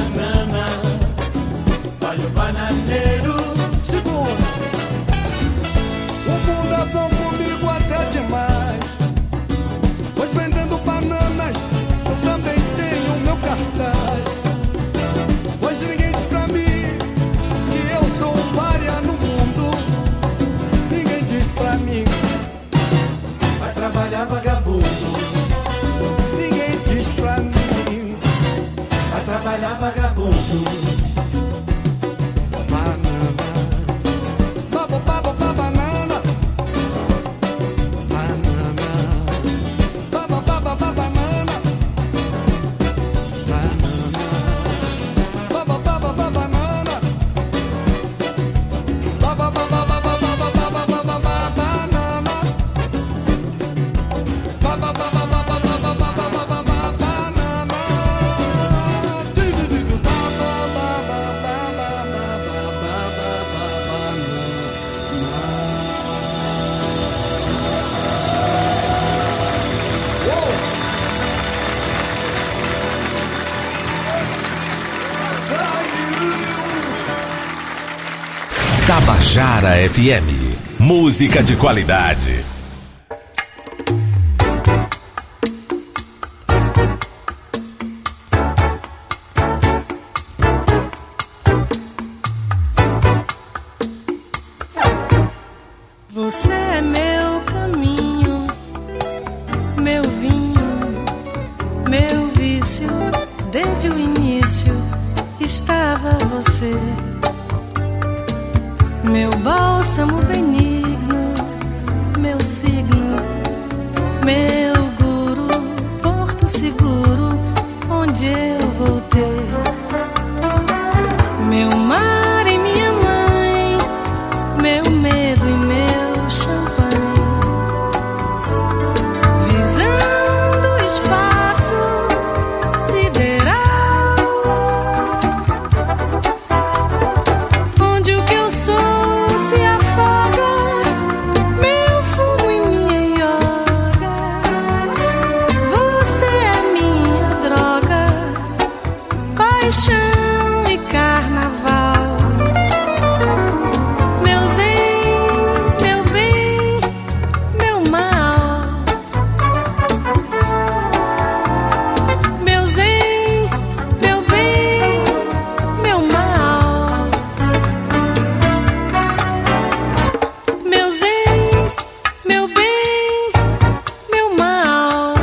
banana. Olha o bananeiro. Segura. O mundo é bom comigo até demais, pois vendendo bananas eu também tenho meu cartaz. Pois ninguém diz pra mim que eu sou um pária no mundo. Ninguém diz pra mim, vai trabalhar vagabundo. ninguém diz pra mim, Vai trabalhar vagabundo. banana. Baba, baba, baba, banana. Banana. Baba, baba, baba, banana. Banana. Baba, baba, baba, banana. Baba, baba, baba, baba, baba, baba, banana. Baba, baba, baba, baba, baba, baba, banana. Digo, digo, baba, baba, baba, baba, baba, banana. Tabajara FM, música de qualidade. Você é meu caminho, meu vinho, meu vício. Desde o início estava você, meu bálsamo benigno, meu signo, meu guru, porto seguro, onde eu vou ter meu mar e minha mãe, meu medo e meu champanhe, visando o espaço sideral, onde o que eu sou se afoga, meu fumo e minha yoga. Você é minha droga, paixão e carnaval. Meu zen, meu bem, meu mal. Meu zen, meu bem, meu mal. Meu zen, meu bem, meu mal.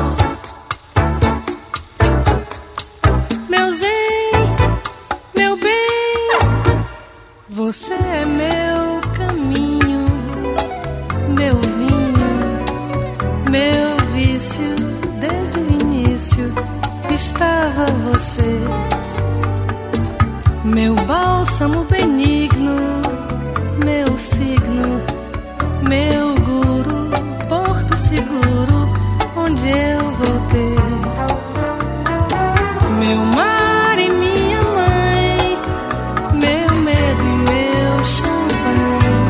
Meu zen, meu bem. Você é meu caminho, meu vinho, meu vício. Desde o início estava você, meu bálsamo benigno, meu signo, meu guru, porto seguro, onde eu vou ter meu mar e minha mãe, meu medo e meu champanhe,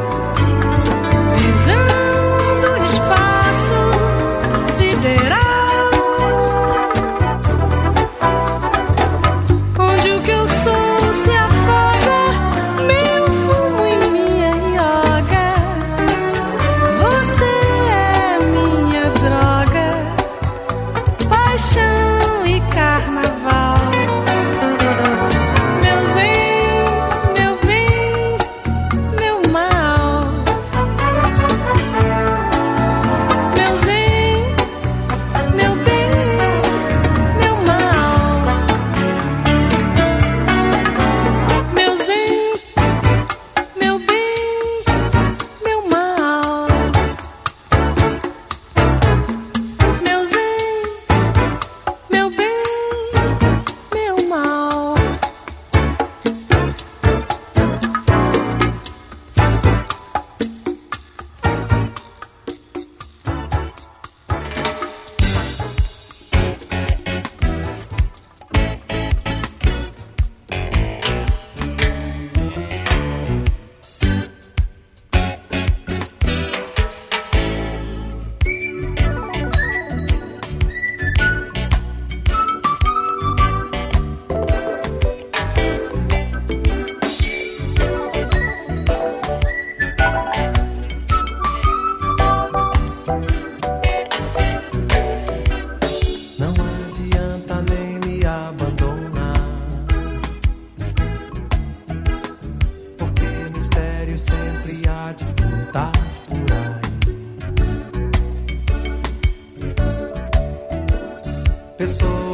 visando o espaço sideral, onde o que eu sou se afoga, meu fumo e minha yoga. Você é minha droga, paixão e carnaval.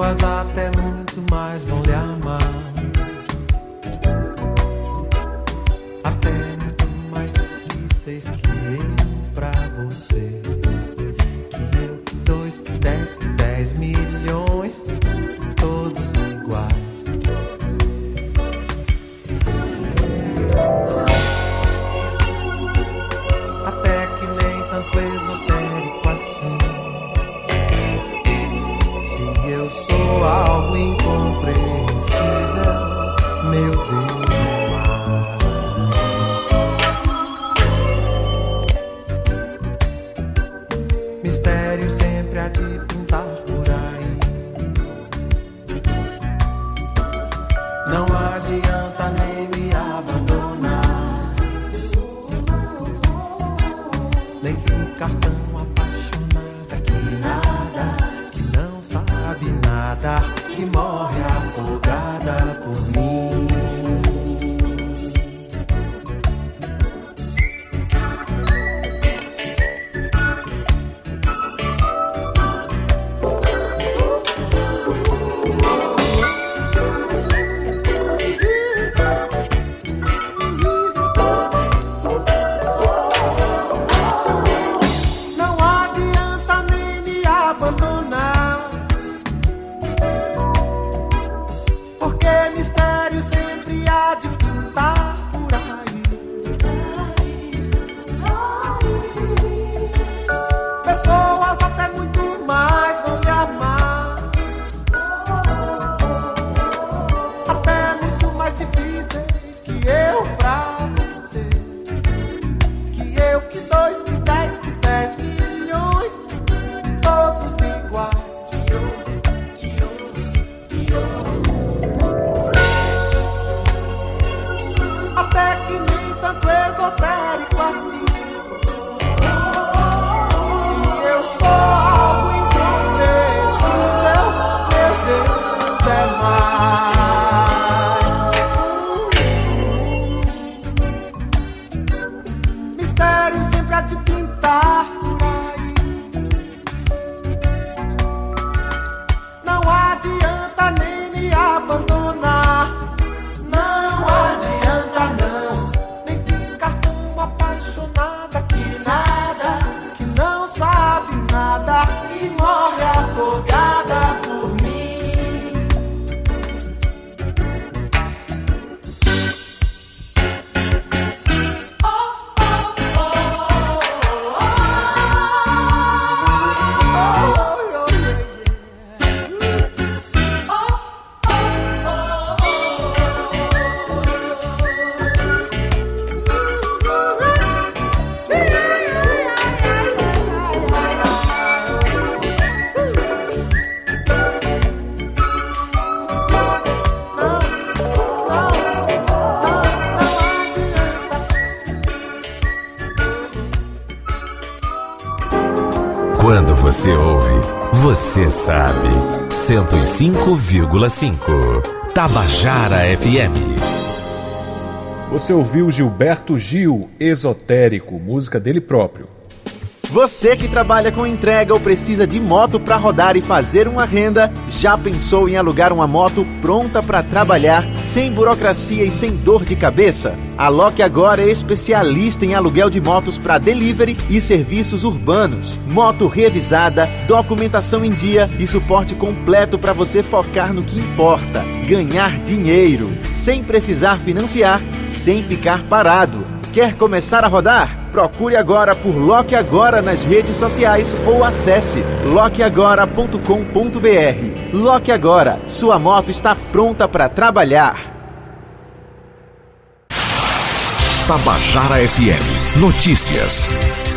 pessoas até muito mais vão lhe amar. Até muito mais difíceis que eu pra você. Que eu, que dois, que 10 milhões, todos iguais. Até que nem tanto esotérico assim. Se eu sou algo incompreensível, meu Deus é mais. Mistério sempre há de pintar por aí. Não adianta nem me abandonar, nem ficar tão apaixonada que nada, que não sabe nada, que morre afogada por mim. Quando você ouve, você sabe. 105,5 Tabajara FM. Você ouviu Gilberto Gil, Esotérico, música dele próprio. Você que trabalha com entrega ou precisa de moto para rodar e fazer uma renda, já pensou em alugar uma moto pronta para trabalhar, sem burocracia e sem dor de cabeça? A Loque Agora é especialista em aluguel de motos para delivery e serviços urbanos. Moto revisada, documentação em dia e suporte completo para você focar no que importa: ganhar dinheiro, sem precisar financiar, sem ficar parado. Quer começar a rodar? Procure agora por Loque Agora nas redes sociais ou acesse loqueagora.com.br. Loque Agora, sua moto está pronta para trabalhar. Tabajara FM. Notícias.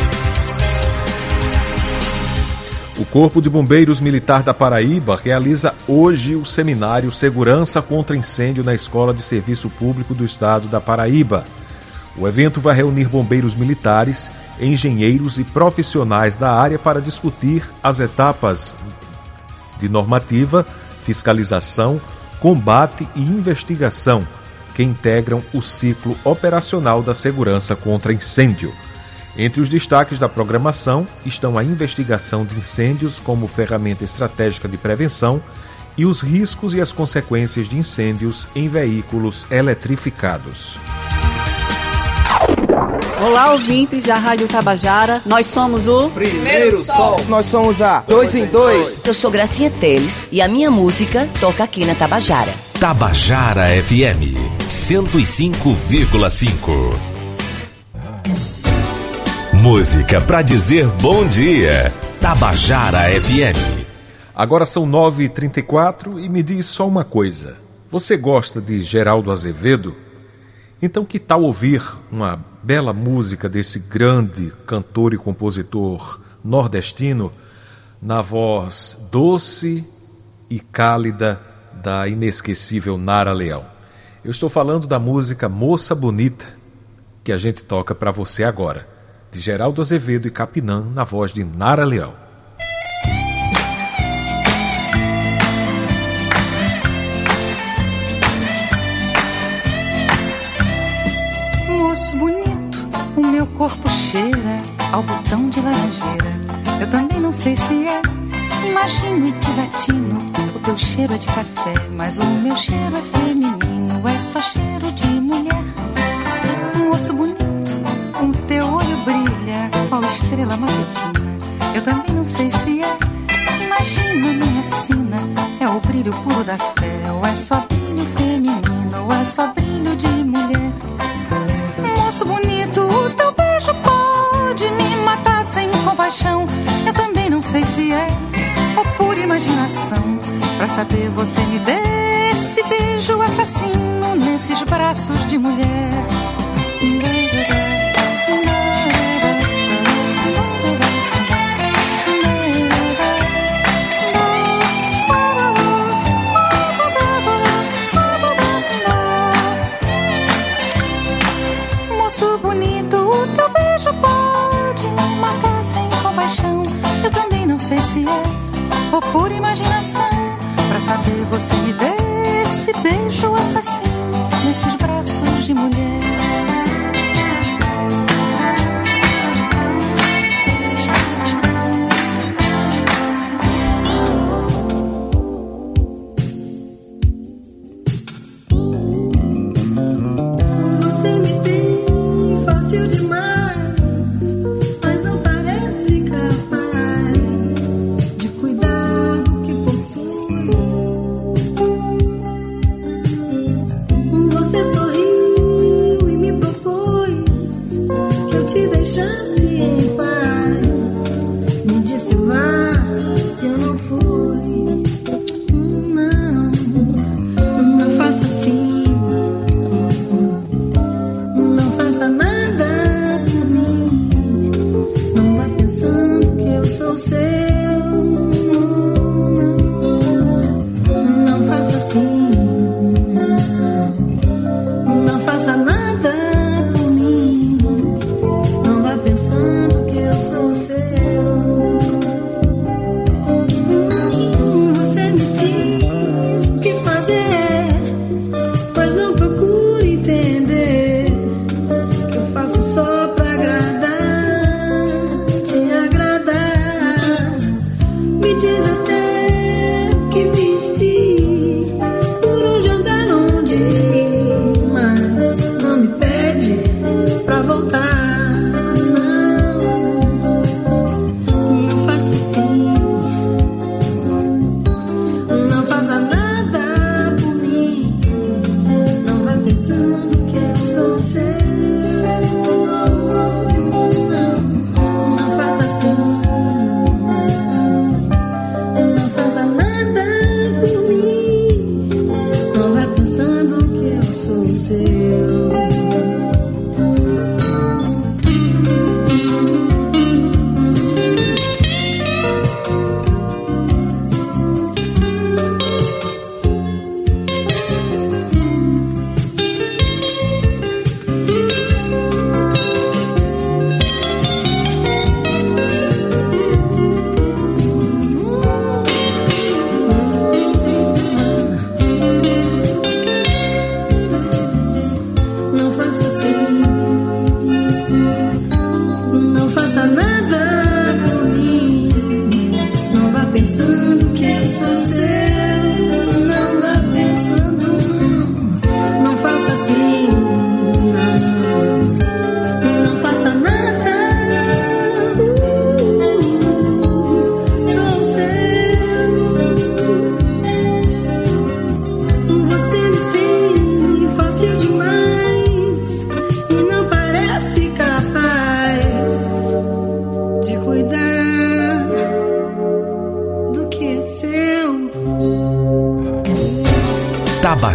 O Corpo de Bombeiros Militar da Paraíba realiza hoje o seminário Segurança contra Incêndio na Escola de Serviço Público do Estado da Paraíba. O evento vai reunir bombeiros militares, engenheiros e profissionais da área para discutir as etapas de normativa, fiscalização, combate e investigação que integram o ciclo operacional da segurança contra incêndio. Entre os destaques da programação estão a investigação de incêndios como ferramenta estratégica de prevenção e os riscos e as consequências de incêndios em veículos eletrificados. Olá, ouvintes da Rádio Tabajara. Nós somos o Primeiro Sol. Nós somos a 2 em 2. Eu sou Gracinha Teles e a minha música toca aqui na Tabajara. Tabajara FM 105,5. Música pra dizer bom dia. Tabajara FM. Agora são 9h34 e me diz só uma coisa. Você gosta de Geraldo Azevedo? Então que tal ouvir uma bela música desse grande cantor e compositor nordestino na voz doce e cálida da inesquecível Nara Leão? Eu estou falando da música Moça Bonita, que a gente toca para você agora, de Geraldo Azevedo e Capinã na voz de Nara Leão. Moço bonito, o meu corpo cheira ao botão de laranjeira. Eu também não sei se é, imagino e desatino. O teu cheiro é de café, mas o meu cheiro é feminino. É só cheiro de mulher. Moço bonito, o teu olho brilha qual estrela matutina. Eu também não sei se é, imagino a minha sina. É o brilho puro da fé, ou é só brilho feminino, ou é só brilho de mulher. Moço bonito, o teu beijo pode me matar sem compaixão. Eu também não sei se é ou pura imaginação. Pra saber você me dê esse beijo assassino nesses braços de mulher. Moço bonito, o teu beijo pode me matar sem compaixão. Eu também não sei se é ou pura imaginação. Pra saber você me dê esse beijo assassino nesses braços de mulher. Você sorri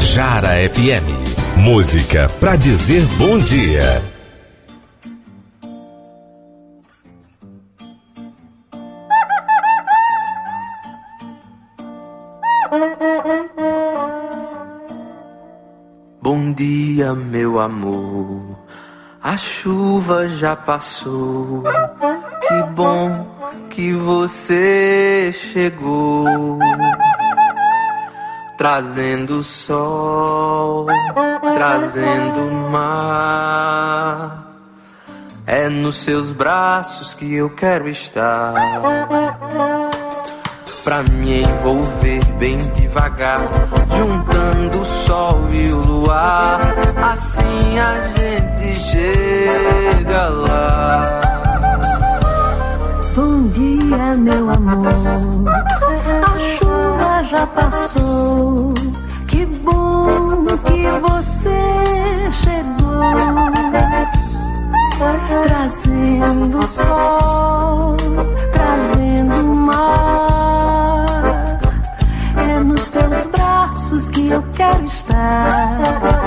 Tabajara FM. Música pra dizer bom dia. Bom dia, meu amor. A chuva já passou. Que bom que você chegou, trazendo sol, trazendo mar. É nos seus braços que eu quero estar, pra me envolver bem devagar, juntando o sol e o luar. Assim a gente chega lá. Bom dia, meu amor. A chuva já passou. Que bom que você chegou, trazendo o sol, trazendo o mar. É nos teus braços que eu quero estar,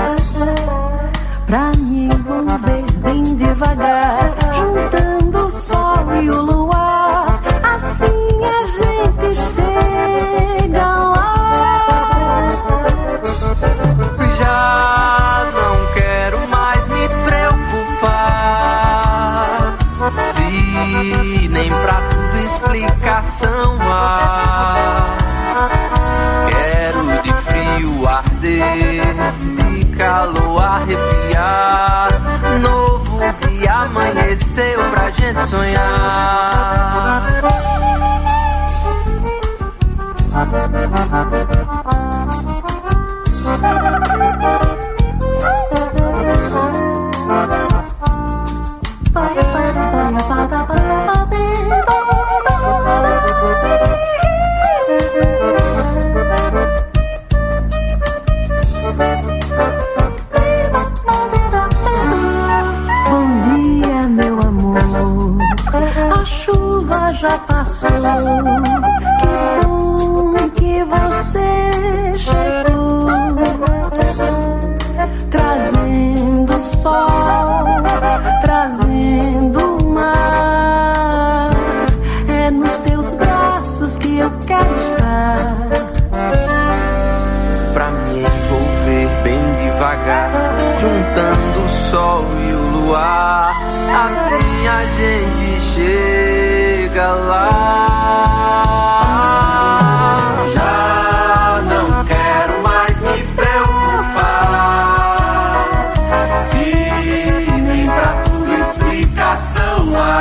pra me envolver bem devagar, juntando o sol e o luar. Assim a gente chega lá. Já não quero mais me preocupar, se nem pra tudo explicação há. Quero de frio arder, de calor arrepiar. Novo dia amanheceu pra gente sonhar. Bom dia, meu amor. A chuva já passou. Que bom que você chegou, trazendo sol, trazendo o mar. É nos teus braços que eu quero estar, pra me envolver bem devagar, juntando o sol e o luar. Assim a gente chega lá. Já não quero mais me preocupar, se nem pra tudo explicação há.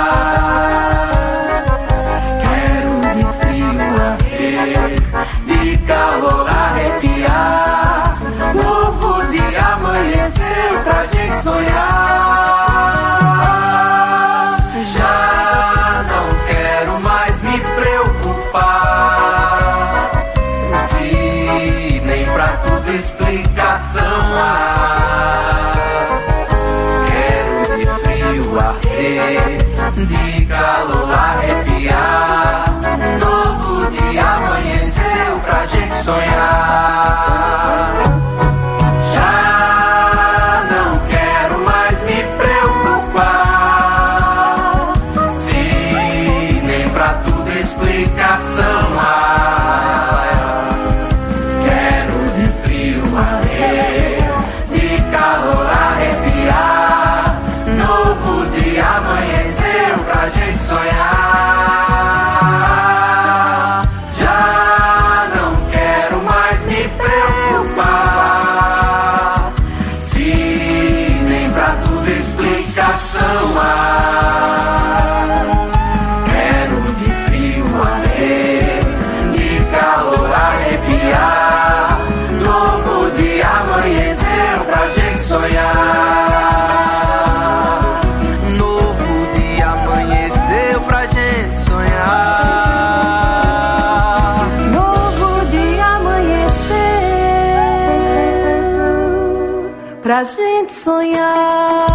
Quero de frio arder, de calor arrepiar. Novo dia amanheceu pra gente sonhar. Já não quero mais me preocupar, se nem pra tudo explicação há. Quero de frio arder, de calor arrepiar. Novo dia amanheceu pra gente sonhar. Já não quero mais me preocupar, se nem pra tudo explicação há. Quero de frio arder, de calor arrepiar. Novo dia amanheceu pra gente sonhar. Já não quero mais me preocupar, se nem pra tudo explicação há. Quero de frio arder, de calor arrepiar. Novo dia amanheceu pra gente sonhar. Novo dia amanheceu pra gente sonhar. novo dia amanheceu pra gente sonhar.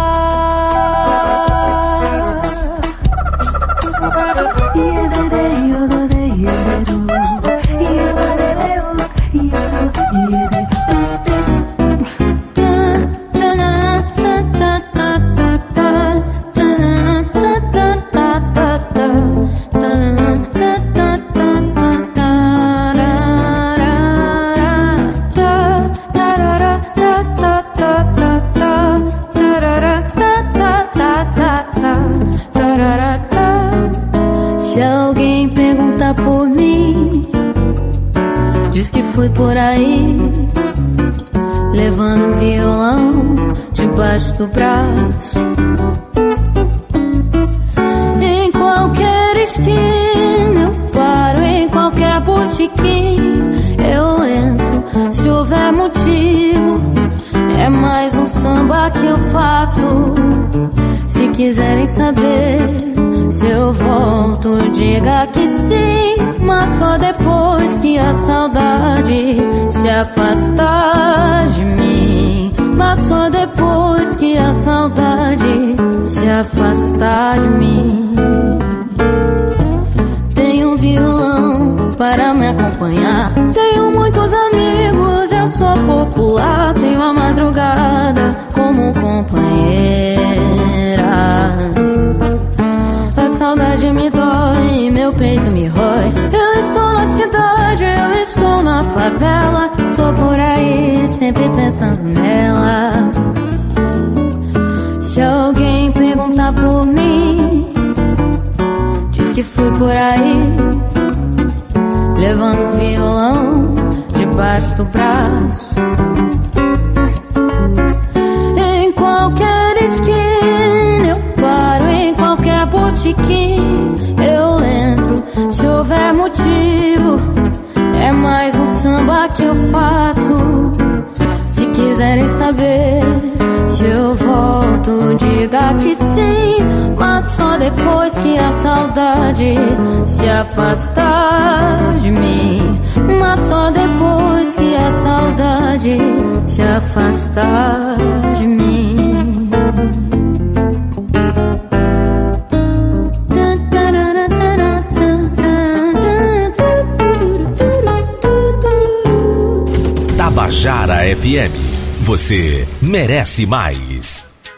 por aí, levando um violão debaixo do braço. Em qualquer esquina eu paro, em qualquer botequim eu entro. Se houver motivo, é mais um samba que eu faço. Se quiserem saber se eu volto, diga que sim, mas só depois que a saudade se afastar de mim. Mas só depois que a saudade se afastar de mim. Tenho um violão para me acompanhar, tenho muitos amigos, eu sou popular. Tenho a madrugada como companheira. A saudade me dói, meu peito me rói. Eu estou na cidade, eu estou na favela. Tô por aí, sempre pensando nela. Se alguém perguntar por mim, diz que fui por aí, levando um violão debaixo do braço. Em qualquer esquina eu paro, em qualquer botequim eu entro. Se houver motivo, é mais um samba que eu faço. Se quiserem saber se eu volto, diga que sim, mas só depois que a saudade se afastar de mim. Mas só depois que a saudade se afastar de mim. Tabajara FM, você merece mais.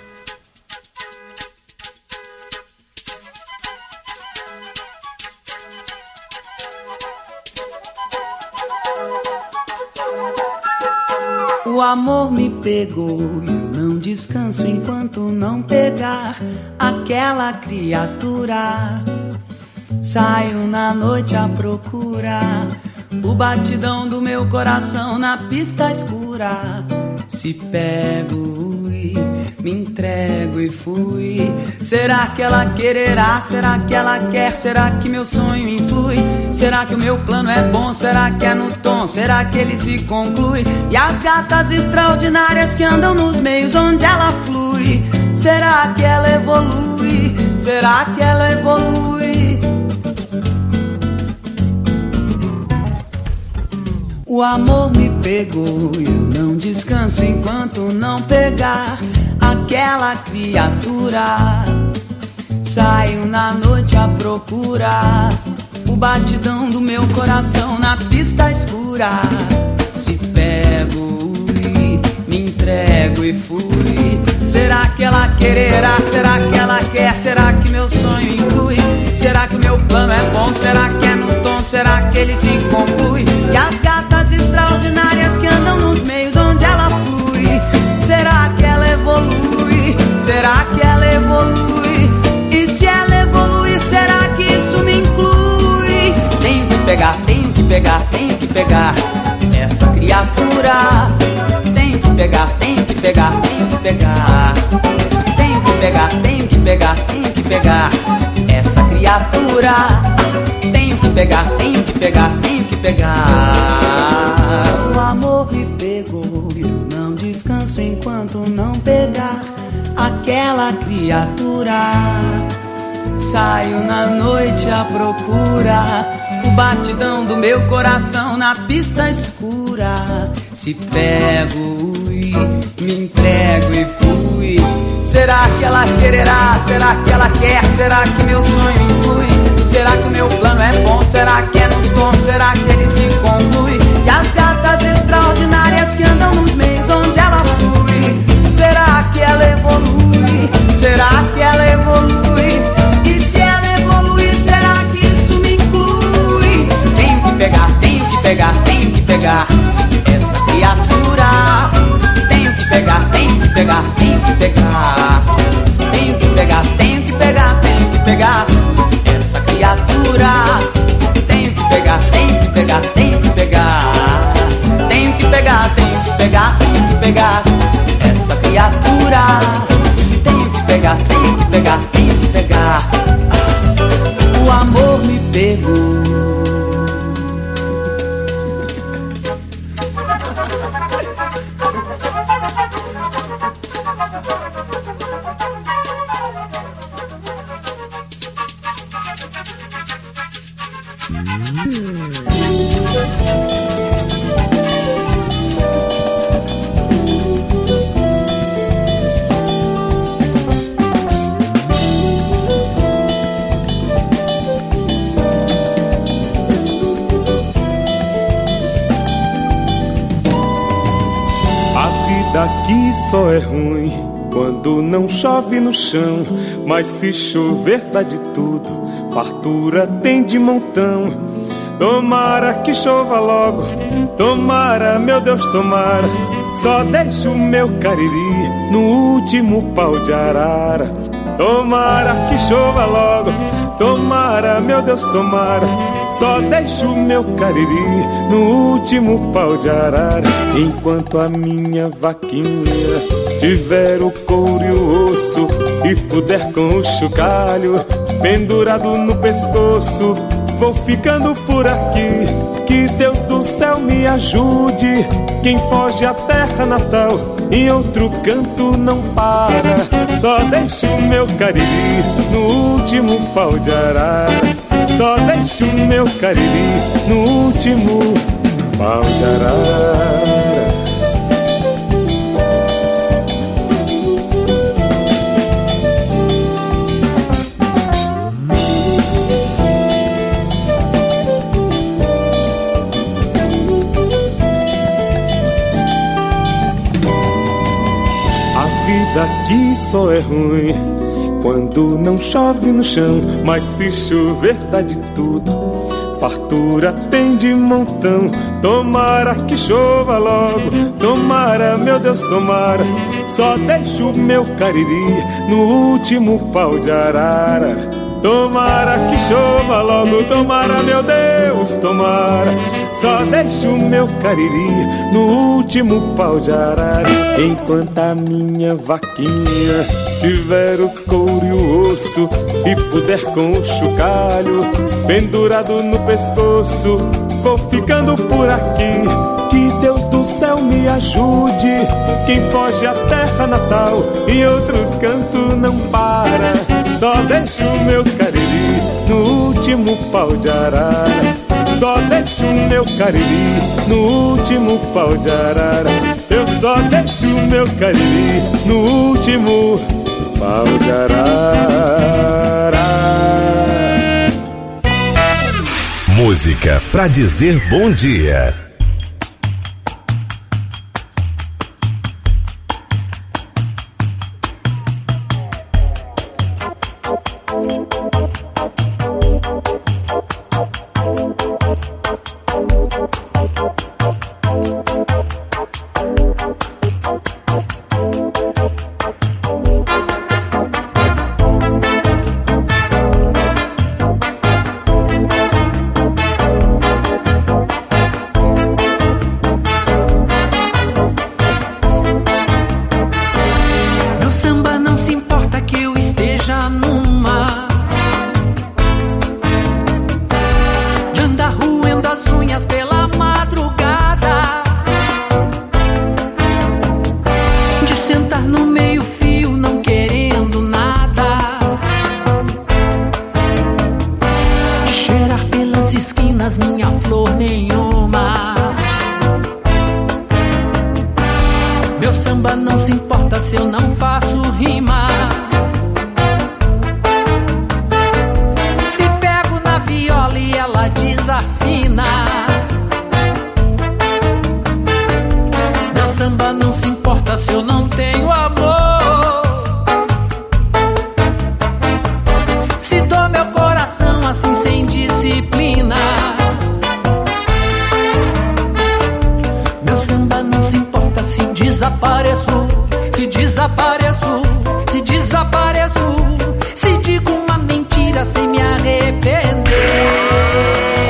O amor me pegou e eu não descanso enquanto não pegar aquela criatura. Saio na noite à procura, o batidão do meu coração na pista escura. Se pego e me entrego e fui. Será que ela quererá? Será que ela quer? Será que meu sonho influi? Será que o meu plano é bom? Será que é no tom? Será que ele se conclui? E as gatas extraordinárias que andam nos meios onde ela flui, será que ela evolui? Será que ela evolui? O amor me pegou e eu não descanso enquanto não pegar aquela criatura. Saio na noite à procura, o batidão do meu coração na pista escura. Se pego e me entrego e fui. Será que ela quererá? Será que ela quer? Será que meu sonho inclui? Será que o meu plano é bom? Será que é no tom? Será que ele se conclui? E as gatas extraordinárias que andam nos meios onde ela flui, será que ela evolui? Será que ela evolui? E se ela evolui, será que isso me inclui? Tenho que pegar, tenho que pegar, tenho que pegar essa criatura. Tenho que pegar, tenho que pegar, tenho que pegar. Tenho que pegar, tenho que pegar, tenho que pegar essa criatura. Tenho que pegar, tenho que pegar, tenho que pegar. O amor me pegou e eu não descanso enquanto não pegar aquela criatura. Saio na noite à procura, o batidão do meu coração na pista escura. Se pego e me entrego e fui. Será que ela quererá? Será que ela quer? Será que meu sonho influi? Será que o meu plano é bom? Será que é no tom? Será que ele se conclui? E as gatas extraordinárias que andam nos meios onde ela flui, será que ela evolui? Será que ela evolui? E se ela evolui, será que isso me inclui? Tenho que pegar, tenho que pegar, tenho que pegar essa criatura. Tenho que pegar, tenho que pegar, tenho que pegar. Tenho que pegar, tenho que pegar, tenho que pegar essa criatura. Tenho que pegar, tenho que pegar, tenho que pegar. pegar essa criatura. Tenho que pegar, tenho que pegar, tenho que pegar. O amor me pegou. Daqui só é ruim quando não chove no chão, mas se chover dá de tudo, fartura tem de montão. Tomara que chova logo, tomara, meu Deus, tomara. Só deixo o meu cariri no último pau de arara. Tomara que chova logo, tomara, meu Deus, tomara. Só deixo o meu cariri no último pau de arara. Enquanto a minha vaquinha tiver o couro e o osso e puder com o chocalho pendurado no pescoço, vou ficando por aqui. Que Deus do céu me ajude. Quem foge à terra natal em outro canto não para. Só deixo o meu cariri no último pau de arara. Só deixo o meu cariri no último pau de arara. Daqui só é ruim quando não chove no chão, mas se chover dá de tudo, fartura tem de montão. Tomara que chova logo, tomara, meu Deus, tomara. Só deixo o meu cariri no último pau de arara. Tomara que chova logo, tomara, meu Deus, tomara. Só deixo o meu cariri no último pau de arara. Enquanto a minha vaquinha tiver o couro e o osso e puder com o chocalho pendurado no pescoço, vou ficando por aqui. Que Deus do céu me ajude. Quem foge à terra natal em outros cantos não para. Só deixo o meu cariri no último pau de arara. Só deixo o meu cariri no último pau de arara. Eu só deixo o meu cariri no último pau de arara. Música pra dizer bom dia.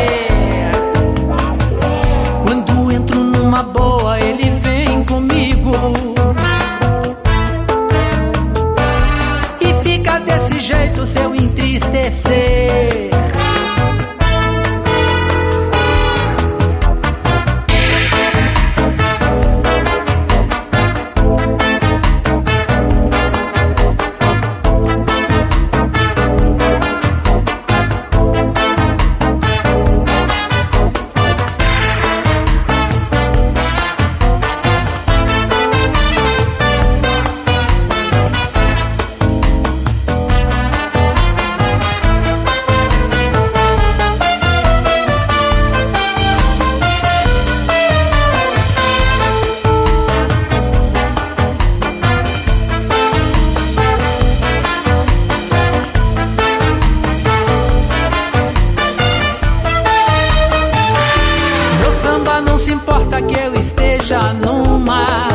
Quando entro numa boa, ele vem comigo. E fica desse jeito se eu entristecer. No mar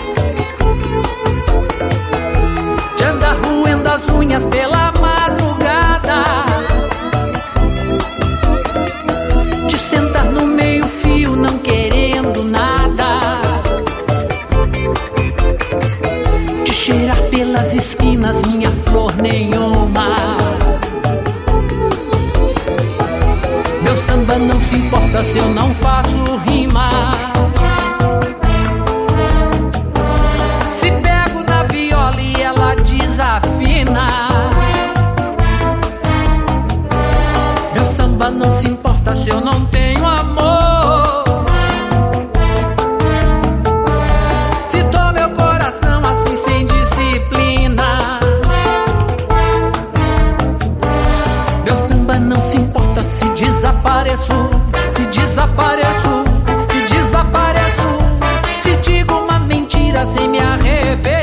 de andar roendo as unhas pela madrugada, de sentar no meio fio não querendo nada, de cheirar pelas esquinas minha flor nenhuma. Meu samba não se importa se eu não faço rima. Meu samba não se importa se eu não tenho amor. Se dou meu coração assim sem disciplina. Meu samba não se importa se desapareço. Se desapareço, se desapareço. Se digo uma mentira sem me arrepender.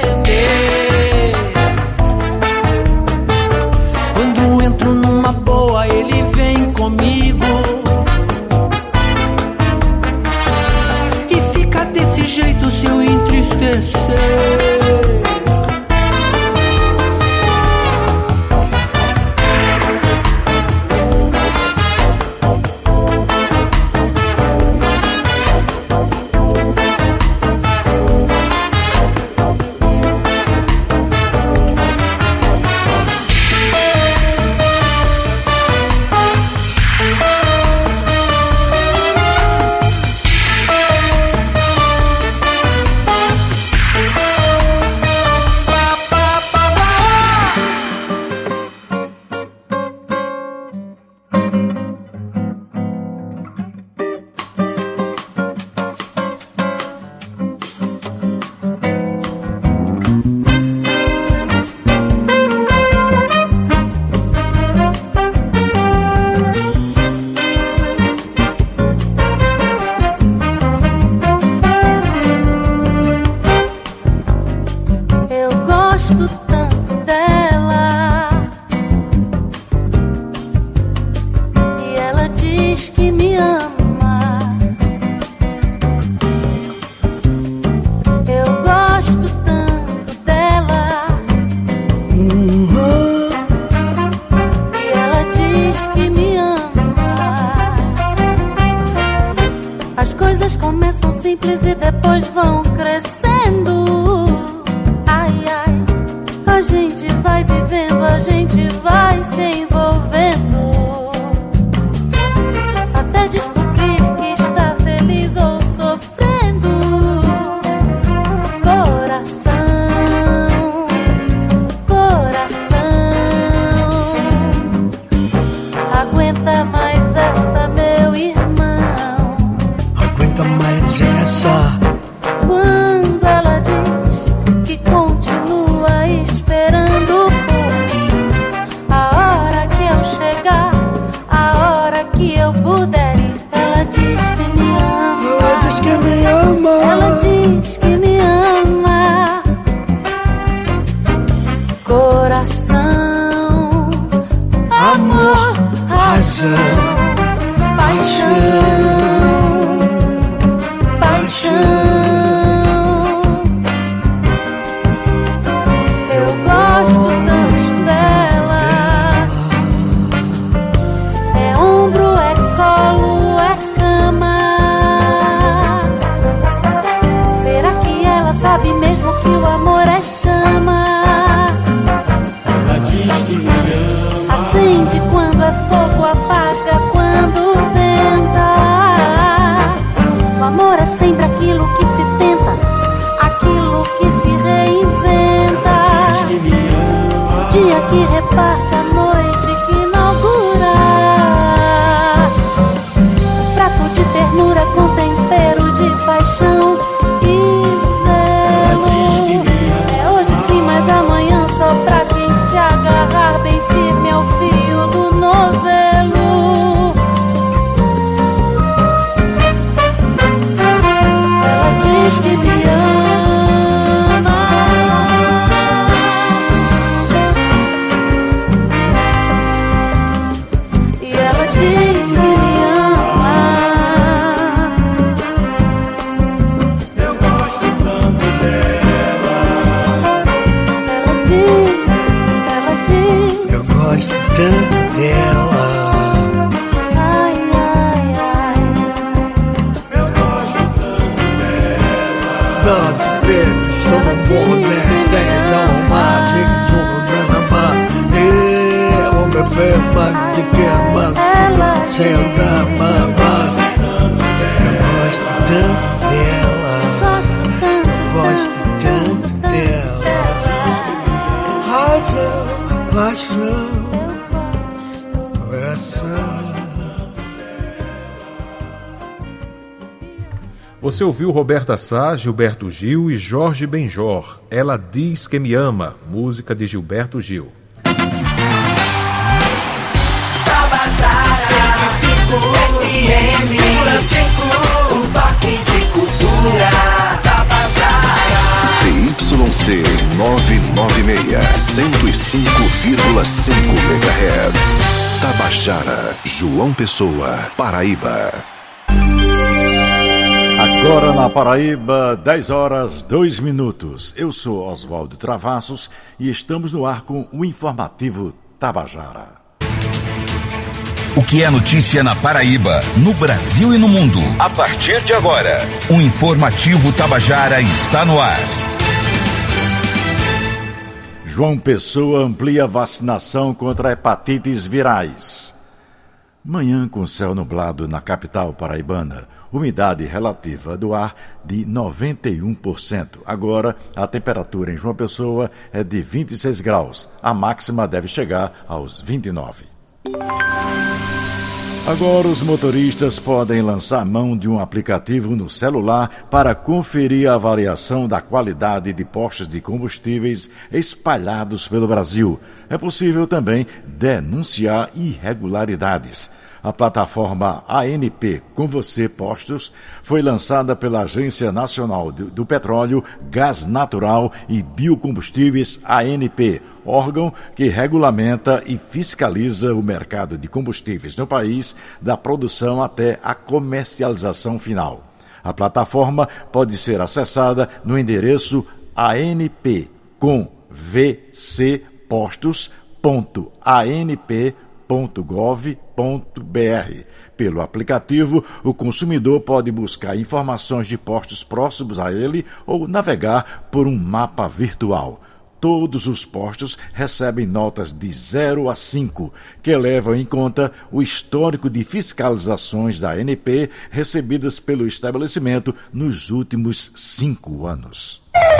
Ele vem comigo e fica desse jeito se eu entristecer. dia que reparte a noite que inaugura. Um prato de ternura com tempero de paixão e zelo. É hoje sim, mas amanhã só pra quem se agarrar bem firme ao fio do novelo. Ela diz que me ama, e ela diz que me ama. Eu gosto tanto dela. Ela diz, Eu gosto tanto dela. ai, ai, ai. Eu gosto tanto dela. Nós bebemos, somos bons, tens uma, o meu beba de queima, senta mamã. Eu gosto tanto dela. Gosto tanto, Gosto tanto dela. Paixão, coração. Você ouviu Roberta Sá, Gilberto Gil e Jorge Benjor. Ela diz que me ama, música de Gilberto Gil. ZYC 996, 105,5 MHz. Tabajara, João Pessoa, Paraíba. Agora na Paraíba, 10 horas 2 minutos. Eu sou Oswaldo Travassos e estamos no ar com o informativo Tabajara. O que é notícia na Paraíba, no Brasil e no mundo. A partir de agora, o informativo Tabajara está no ar. João Pessoa amplia vacinação contra hepatites virais. Manhã com céu nublado na capital paraibana. Umidade relativa do ar de 91%. Agora, a temperatura em João Pessoa é de 26 graus. A máxima deve chegar aos 29. Agora os motoristas podem lançar mão de um aplicativo no celular para conferir a avaliação da qualidade de postos de combustíveis espalhados pelo Brasil. É possível também denunciar irregularidades. A plataforma ANP Com Você Postos foi lançada pela Agência Nacional do Petróleo, Gás Natural e Biocombustíveis, ANP, órgão que regulamenta e fiscaliza o mercado de combustíveis no país, da produção até a comercialização final. A plataforma pode ser acessada no endereço anp.vcpostos.anp.gov.br. Pelo aplicativo, o consumidor pode buscar informações de postos próximos a ele ou navegar por um mapa virtual. Todos os postos recebem notas de 0 a 5, que levam em conta o histórico de fiscalizações da ANP recebidas pelo estabelecimento nos últimos 5 anos.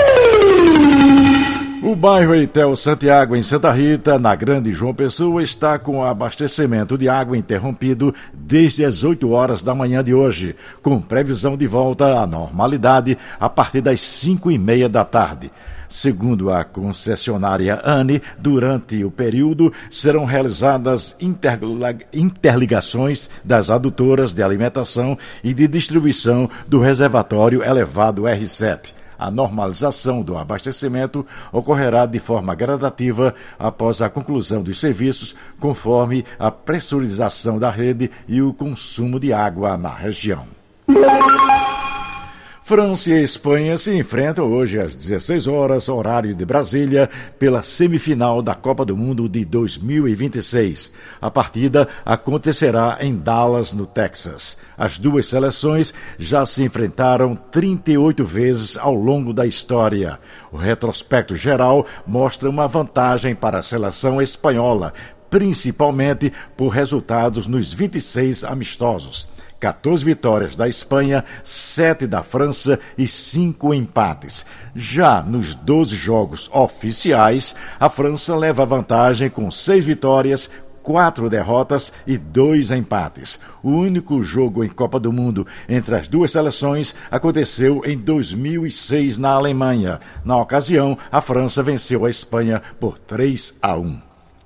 O bairro Eitel Santiago, em Santa Rita, na Grande João Pessoa, está com o abastecimento de água interrompido desde as 8 horas da manhã de hoje, com previsão de volta à normalidade a partir das 5h30 da tarde. Segundo a concessionária ANE, durante o período serão realizadas interligações das adutoras de alimentação e de distribuição do reservatório elevado R7. A normalização do abastecimento ocorrerá de forma gradativa após a conclusão dos serviços, conforme a pressurização da rede e o consumo de água na região. França e Espanha se enfrentam hoje às 16 horas, horário de Brasília, pela semifinal da Copa do Mundo de 2026. A partida acontecerá em Dallas, no Texas. As duas seleções já se enfrentaram 38 vezes ao longo da história. O retrospecto geral mostra uma vantagem para a seleção espanhola, principalmente por resultados nos 26 amistosos. 14 vitórias da Espanha, 7 da França e 5 empates. Já nos 12 jogos oficiais, a França leva vantagem com 6 vitórias, 4 derrotas e 2 empates. O único jogo em Copa do Mundo entre as duas seleções aconteceu em 2006 na Alemanha. Na ocasião, a França venceu a Espanha por 3-1.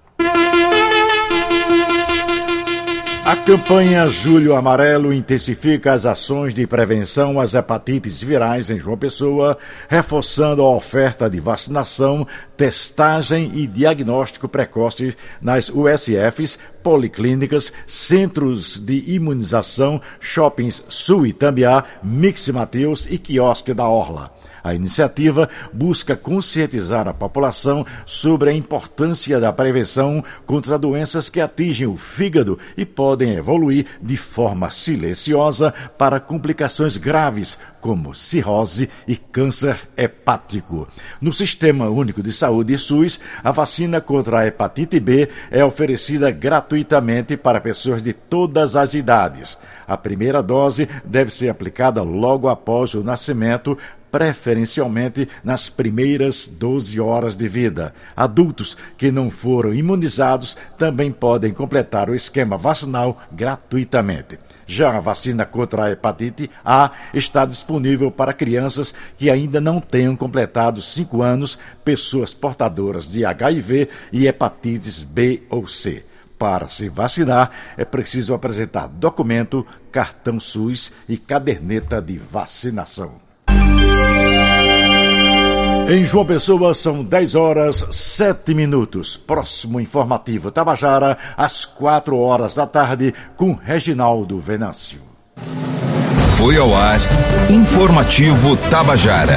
A campanha Julho Amarelo intensifica as ações de prevenção às hepatites virais em João Pessoa, reforçando a oferta de vacinação, testagem e diagnóstico precoce nas USFs, policlínicas, centros de imunização, shoppings Suitambiá, Mix Mateus e quiosque da Orla. A iniciativa busca conscientizar a população sobre a importância da prevenção contra doenças que atingem o fígado e podem evoluir de forma silenciosa para complicações graves, como cirrose e câncer hepático. No Sistema Único de Saúde SUS, a vacina contra a hepatite B é oferecida gratuitamente para pessoas de todas as idades. A primeira dose deve ser aplicada logo após o nascimento, preferencialmente nas primeiras 12 horas de vida. Adultos que não foram imunizados também podem completar o esquema vacinal gratuitamente. Já a vacina contra a hepatite A está disponível para crianças que ainda não tenham completado 5 anos, pessoas portadoras de HIV e hepatites B ou C. Para se vacinar, é preciso apresentar documento, cartão SUS e caderneta de vacinação. Em João Pessoa são 10h07. Próximo informativo Tabajara, às 4h com Reginaldo Venâncio. Foi ao ar Informativo Tabajara.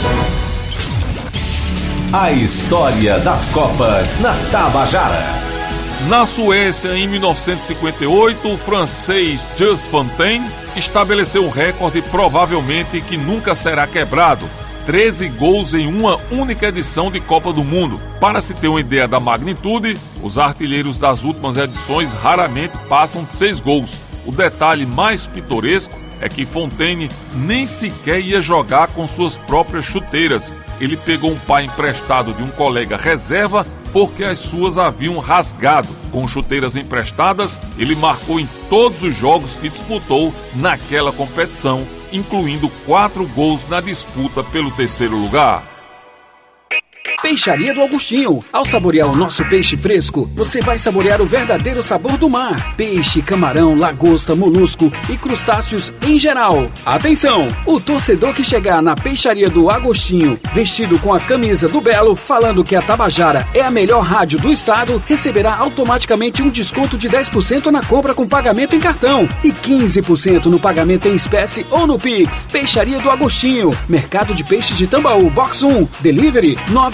A história das Copas na Tabajara. Na Suécia, em 1958, o francês Just Fontaine estabeleceu um recorde provavelmente que nunca será quebrado: 13 gols em uma única edição de Copa do Mundo. Para se ter uma ideia da magnitude, os artilheiros das últimas edições raramente passam de 6 gols. O detalhe mais pitoresco é que Fontaine nem sequer ia jogar com suas próprias chuteiras. Ele pegou um par emprestado de um colega reserva porque as suas haviam rasgado. Com chuteiras emprestadas, ele marcou em todos os jogos que disputou naquela competição, incluindo 4 gols na disputa pelo 3º lugar. Peixaria do Augustinho. Ao saborear o nosso peixe fresco, você vai saborear o verdadeiro sabor do mar. Peixe, camarão, lagosta, molusco e crustáceos em geral. Atenção! O torcedor que chegar na Peixaria do Agostinho, vestido com a camisa do Belo, falando que a Tabajara é a melhor rádio do estado, receberá automaticamente um desconto de 10% na compra com pagamento em cartão e 15% no pagamento em espécie ou no Pix. Peixaria do Agostinho. Mercado de Peixes de Tambaú, Box 1. Delivery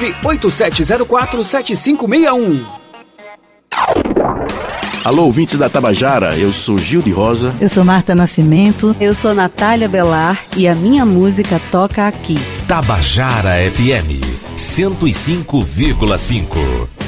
987047561. Alô, ouvintes da Tabajara, eu sou Gil de Rosa. Eu sou Marta Nascimento. Eu sou Natália Belar e a minha música toca aqui. Tabajara FM 105,5.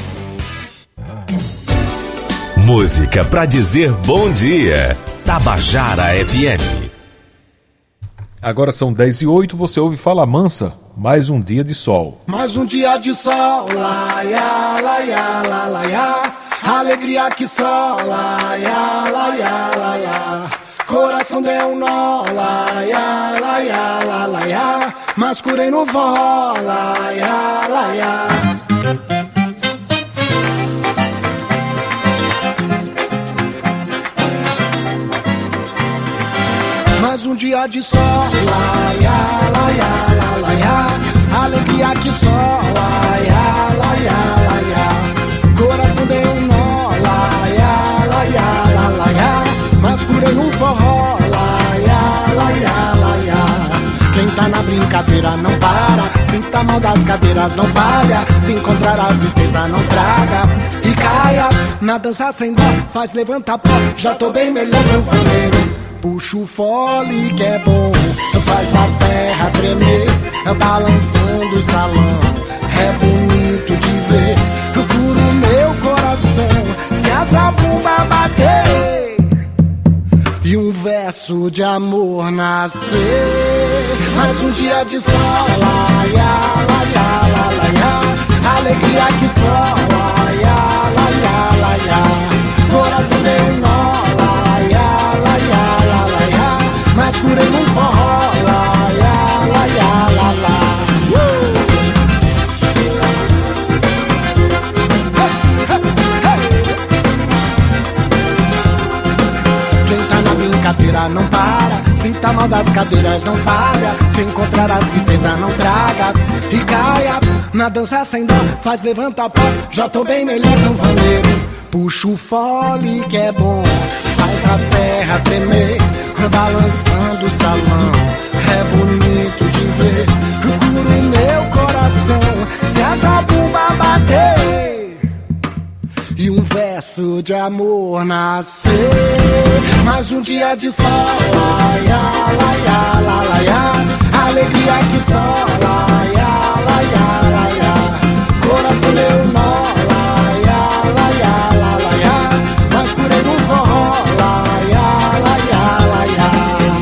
Música pra dizer bom dia. Tabajara FM. Agora são 10h08, você ouve Fala Mansa, mais um dia de sol. Mais um dia de sol, laia, laia, la, laia. Alegria que só, laia, laia, laia. Coração deu um nó, laia, laia, la, laia. Mas curei no vó, laia, laia. Mais um dia de sol, laia, laia, la, laia. Alegria que só, laia, laia, laia. Coração deu um nó, laia, laia, la, laia. Mas curei no forró, laia, laia, laia. Quem tá na brincadeira não para, se tá mal das cadeiras não falha, se encontrar a tristeza não traga e caia. Na dança sem dó, faz levantar pó, já tô bem melhor sanfoneiro. Puxa o fole que é bom, faz a terra tremer, balançando o salão, é bonito de ver, cura o meu coração, se a zabumba bater. E um verso verso de amor nascer. Mais um dia de sol, laia, laia, laia, alegria que só, laia, laia, laia, coração deu nó, laia, laia, laia, mas curei num forró, laia, laia, laia. Brincadeira não para, se tá mal das cadeiras não falha, se encontrar a tristeza não traga e caia na dança sem dó, faz levantar pó, já tô bem melhor sanfoneiro, puxa o fole que é bom, faz a terra tremer, balançando o salão, é bonito de ver, cura o meu coração, se a zabumba bater e um verso de amor nascer. Mais um dia de sol, laia, laia, laia, laia, alegria que só, laia, laia, laia, coração deu nó, laia, laia, laia, laia, mas curei no forró, laia, laia, laia.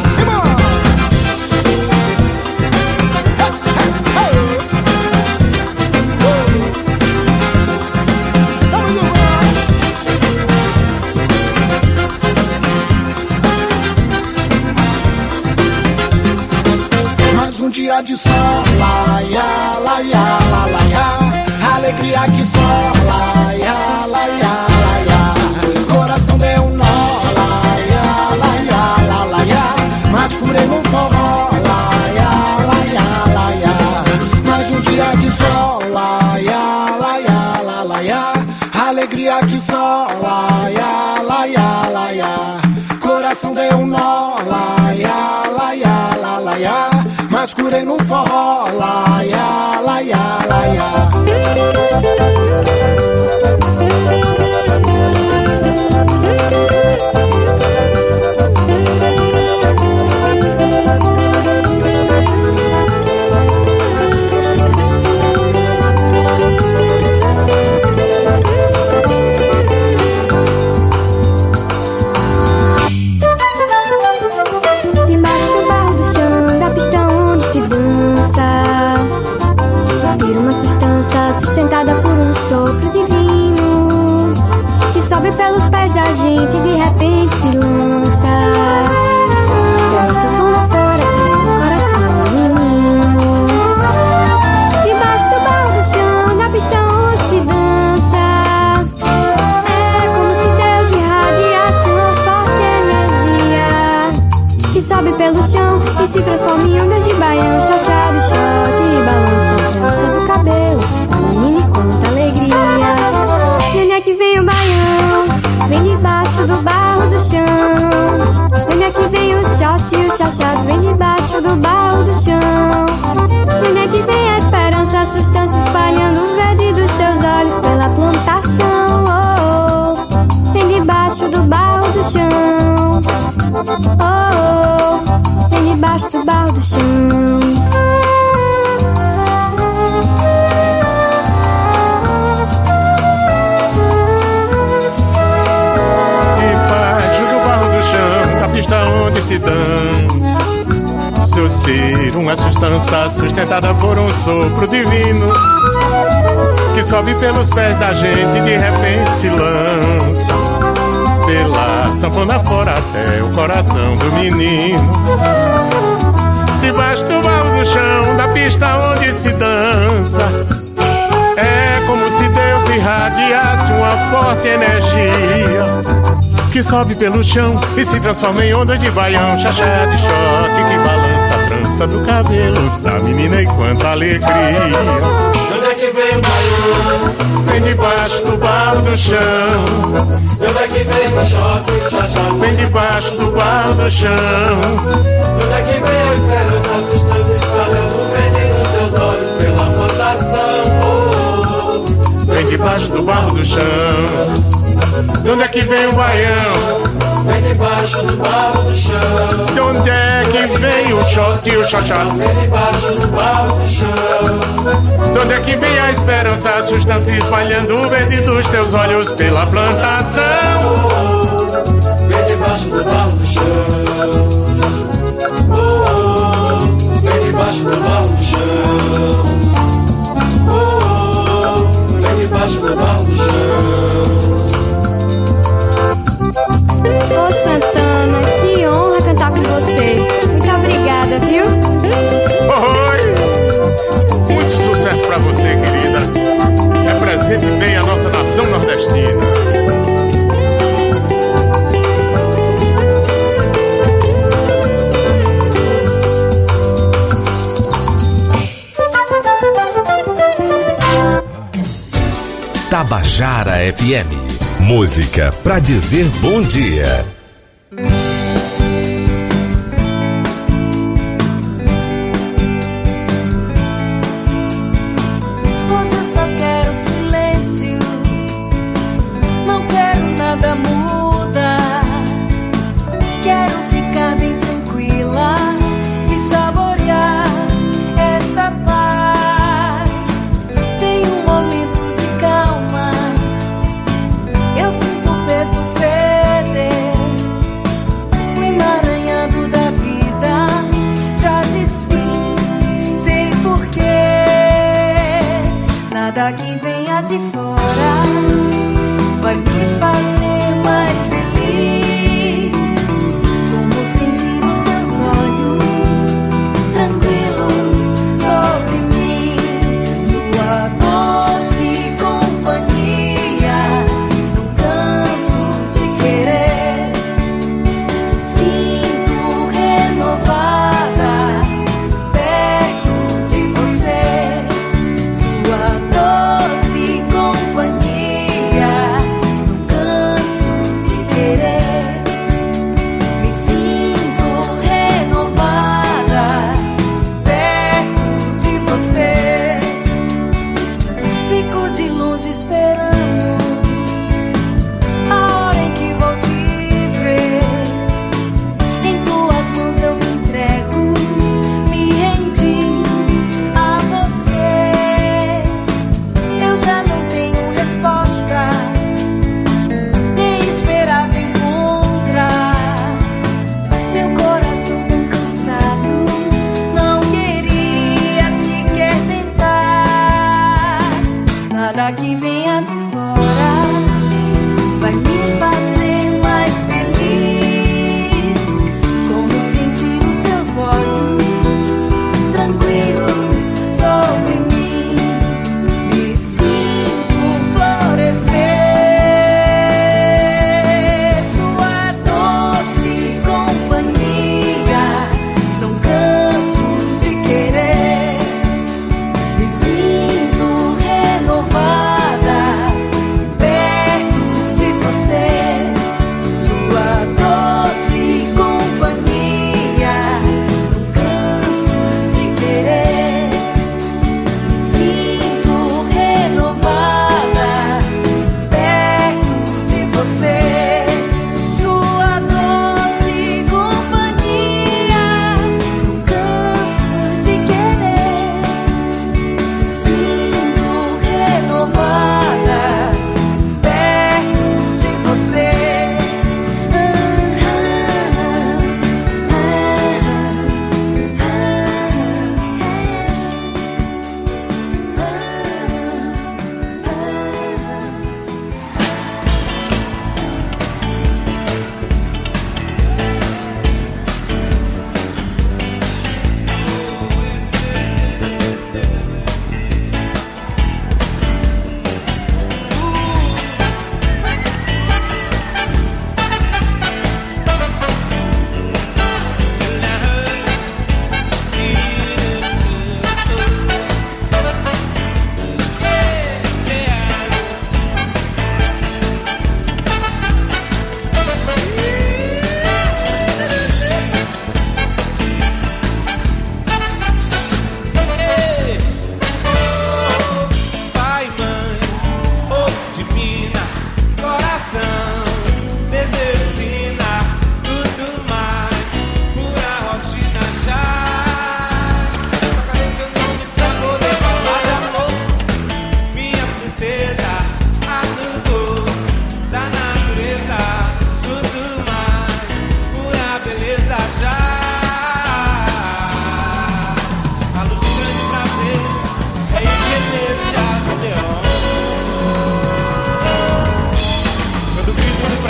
Um dia de sol, laia, laia, laia, alegria que só, laia, laia, laia, coração deu um nó, laia, laia, laia, mas curei no forró, laia, laia, laia, mais um dia de sol, laia, laia, laia, alegria que só, laia, laia, laia, coração deu um nó, laia, laia, laia, mas curei no forró, laia, laia, laia. Sustentada por um sopro divino que sobe pelos pés da gente e de repente se lança. Dança fora fora pelo coração menino. Debaixo do barro do chão, na pista onde se dança. É como se Deus irradiasse uma forte energia que sobe pelo chão e se transforma em ondas de baião, chachado, choque e balança a trança do cabelo. De onde é que vem o baião? Vem debaixo do barro do chão. De onde é que vem o shot e o chachado? Vem debaixo do barro do chão. De onde é que vem a esperança, a sustância espalhando o verde dos teus olhos pela plantação? Oh, oh. Vem debaixo do barro do chão. Oh, oh. Vem debaixo do barro do chão. Pista onde se dança, suspiro, uma sustância sustentada por um sopro divino que sobe pelos pés da gente e de repente se lança pela sanfona fora até o coração do menino. Debaixo do barro do chão, da pista onde se dança, é como se Deus irradiasse uma forte energia que sobe pelo chão e se transforma em ondas de baião, chachá de shot que balança a trança do cabelo da menina e quanta alegria. De onde é que vem o baião? Vem debaixo do barro do chão. De onde é que vem o shot e o chachá? Vem debaixo do barro do chão. De onde é que vem a esperança, a sustância espalhando o verde nos teus olhos pela plantação? Oh, oh. Vem debaixo do barro do chão. De onde é que vem o baião? Vem debaixo do barro do chão. De onde é que vem o shot e o chachado? Vem debaixo do barro do chão. De onde é que vem a esperança, a sustância espalhando o verde dos teus olhos pela plantação? Vem debaixo do barro do chão. debaixo do barro do chão. Vem debaixo do barro do chão. Ô Santana, que honra cantar com você. Muito obrigada, viu? Oi! Muito sucesso pra você, querida. Represente bem a nossa nação nordestina. Tabajara FM. Música pra dizer bom dia. Hoje eu só quero silêncio, não quero nada mudar. Quero ficar bem tranquila e saborear esta paz. Tem um momento de calma, eu sinto o peso ceder. O emaranhado da vida já desfiz, sei porquê. Nada que venha de fora vai me fazer mais feliz. Como sentir os teus olhos tranquilos sobre mim, sua doce companhia. Não canso de querer, me sinto renovada perto de você. Sua doce companhia. Não canso de querer, me sinto renovada perto de você. Fico de longe esperando a hora em que vou te ver. Em tuas mãos eu me entrego, me rendi a você. Eu já não tenho resposta, nem esperava encontrar. Meu coração tão cansado não queria sequer tentar. Nada que venha de fora vai me fazer mais feliz. Como sentir os teus olhos tranquilos sobre mim, me sinto florescer. Sua doce companhia, não canso de querer, me sinto renovada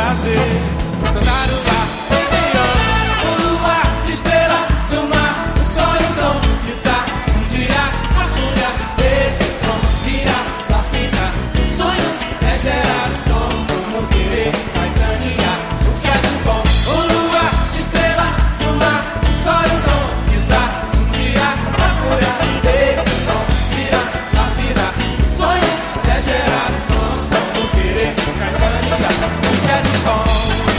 prazer, cenário lá. O luar, estrela do mar, o sonho tão quiçá, um dia a fúria desse tom vira lapida. O sonho é gerar som, como querer caetanear o que é de bom. O luar, estrela do mar, o sonho tão quiçá, um dia a fúria desse tom vira lapida. O sonho é gerar som, como querer caetanear o que é de bom.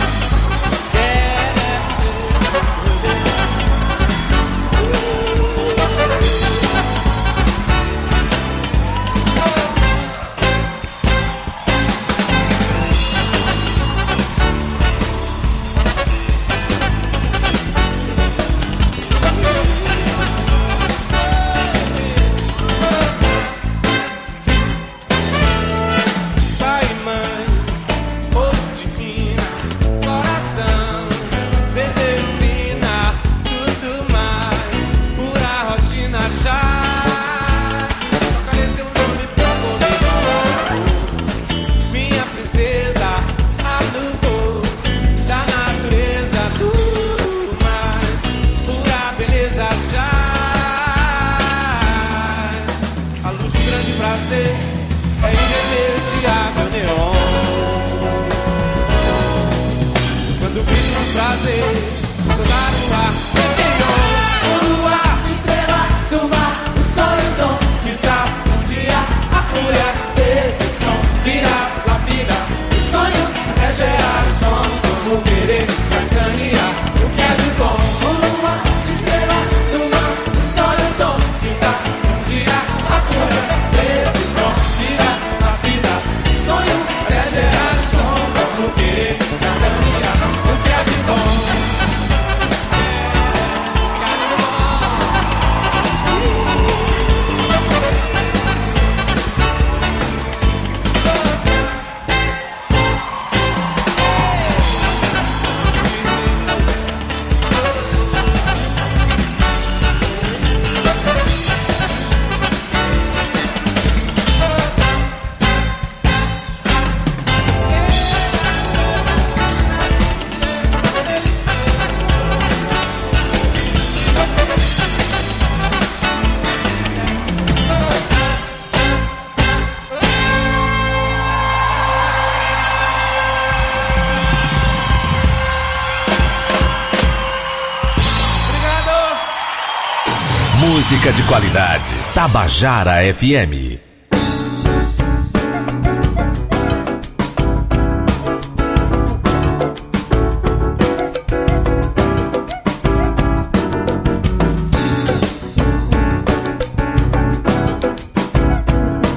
Pai e mãe, povo divina, coração, desejo ensina, tudo mais, pura rotina já. Tocarei seu nome pra poder falar. Minha princesa, a nuvem da natureza, tudo mais, pura beleza já. A luz do grande prazer é irremediável neon. Quando brilha o prazer, sonar no ar, neon. O luar, estrela do mar, o sonho dom, quiçá um dia a fúria desse tom vira lapida. O sonho é gerar o som, como querer caetanear o que é de bom. O luar, estrela do mar, o sonho dom, quiçá um dia a fúria desse tom vira lapida. O sonho é gerar o som, como querer caetanear o que é de bom. Música de qualidade. Tabajara FM.